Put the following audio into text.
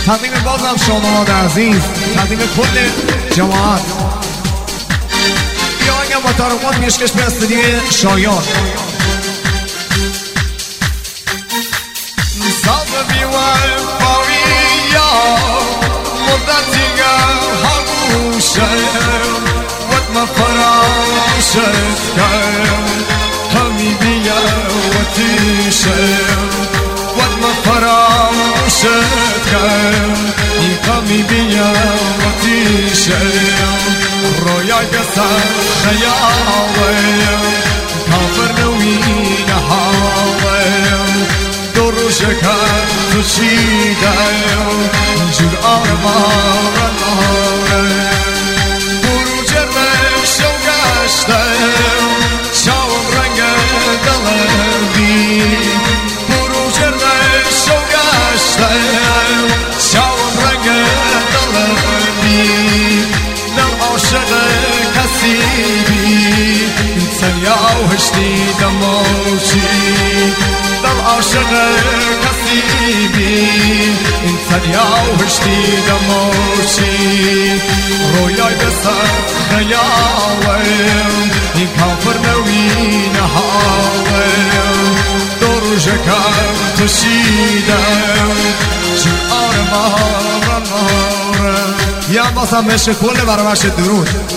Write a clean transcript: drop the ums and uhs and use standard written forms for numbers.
تقدیم بازم شادماد عزیز، تقدیم کل جماعت. بیا اگه با تارقات میشکش به استودیو شایان. صاحب بیوان باویا مدتیگه هموشه وقت ما فراشت کرد همی بیا وتیشه وقت ما فراشت کرد همی بیا وتیشه رویای سر خیاله کافر نوی نهاله شکر تو چیدم جور آرمان برو جرمش و گشتم شاوم رنگ دلبی برو جرمش و گشتم شاوم رنگ دلبی دل عاشق کسی بی سنیا و هشتی دموشی دل عاشق کسی بی انسان یا هشتی دموشی رویای بسر خیالم این کافر نوی نهالم دور جکر تشیدم چون آرمان یا باسم مشه کل برامش درود